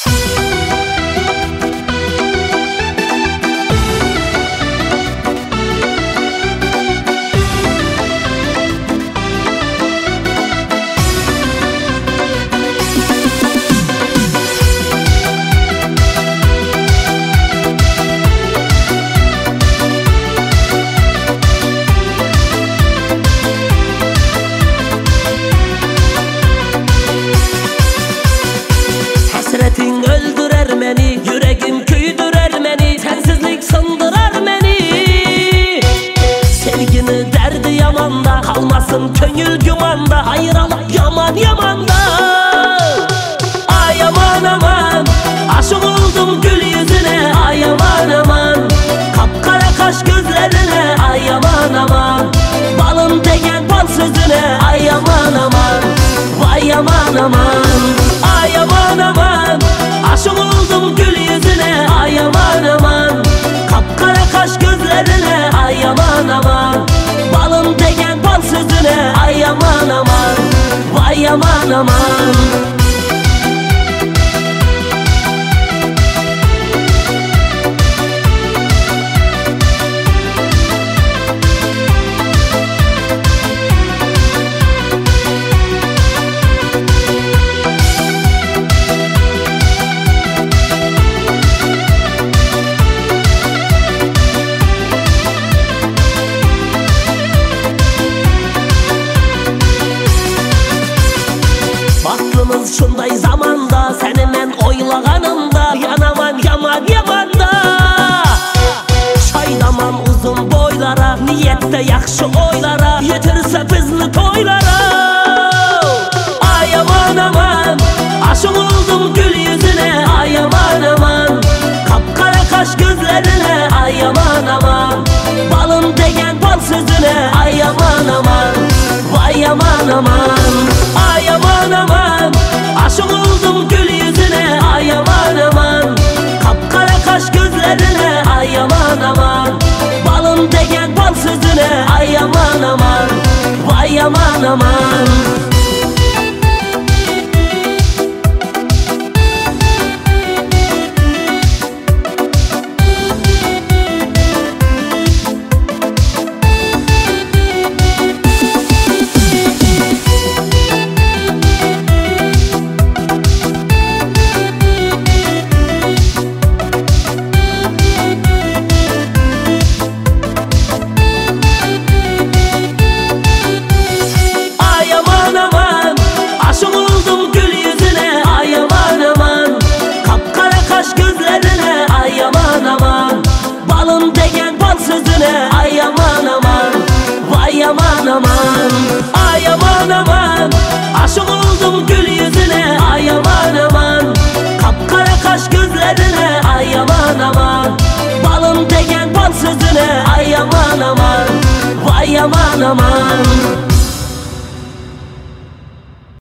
Hasretin öldürer beni, yüreğim küydürer beni, sensizlik sındırar beni. Sevgini derdi yamanda, kalmasın könül gümanda, ayrılık yaman yamanda. Ay aman aman, aşık oldum gül yüzüne, ay aman aman. Kapkara kaş gözlerine, ay aman aman. Balım degen bal sözüne, ay aman aman. Vay aman aman, ay aman aman. Aşık oldum gül yüzüne, ay aman aman. Kapkara kaş gözlerine, ay aman aman. Balım degen bal sözüne, ay aman aman. Vay aman aman. Baktığımız şunday zamanda, seni men oylağanımda, yanaman yaman yamanda. Şaydaman uzun boylara, niyette yakşı oylara, yetirse bizli toylara. Ay aman aman, aşık oldum gül yüzüne, ay aman aman. Kapkara kaş gözlerine, ay aman aman. Balım degen bal sözüne, ay aman aman. Vay aman aman, ay aman aman. Aşık oldum gül yüzüne, ay aman aman. Kapkara kaş gözlerine, ay aman aman. Balım degen bal sözüne, ay aman aman. Vay aman aman. Ay aman aman, vay aman aman. Ay aman aman, aşık oldum gül yüzüne, ay aman aman. Kapkara kaş gözlerine, ay aman aman. Balım degen bal sözüne, ay aman aman. Vay aman aman.